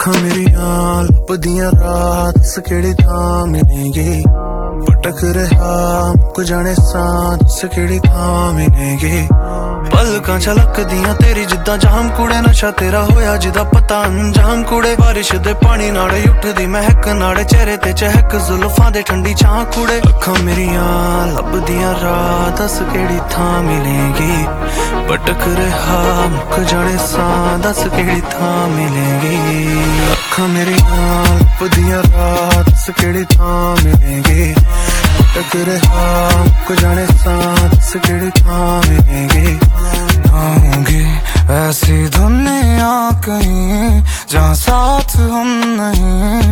अखां मेरियां लभदियां रात दस केड़ी थां मिलेंगी भटक रहा मुक जाने सां दस केड़ी थां मिलेंगी पलकां झलकदियां तेरी जिद्दां जाम कुड़े नशा तेरा होया जिदा पता अंजाम कुड़े बारिश दे पानी नाड़े उठदी महक नाड़े चेहरे ते चहक जुल्फां दे ठंडी छां कुड़े अखां मेरियां लभदियां रात दस केड़ी थां मिलेंगी भटक रहा मुक जाने सां दस केड़ी थां मिलेंगी अखां मेरियां लभदियां रात दस केड़ी थां मिलेंगी भटक रहा मुक जाने सां दस केड़ी थां मिलेंगी होंगी ऐसी दुनिया कहीं जहाँ साथ हम नहीं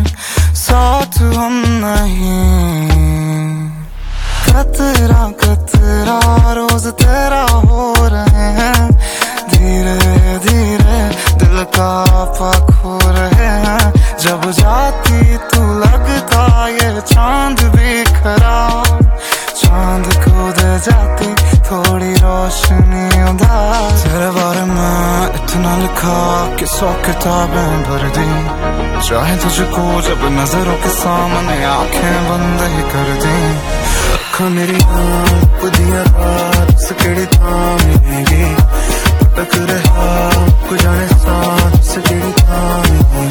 कतरा कतरा रोज तेरा हो रहे हैं धीरे धीरे दिल का पाक हो रहे हैं जब जाती तू लगता ये चांद बिखरा चांद को दे जाती थोड़ी रोशनी उधार तेरे बारे में इतना लिखा कि 100 किताबें भर दी चाहे तुझको जब नजरों के सामने आंखें बंद ही कर दी अखां मेरियां लभदियां रात दस केड़ी थां मिलेंगी भटक रहा मुक जाने सां दस केड़ी थां मिलेंगी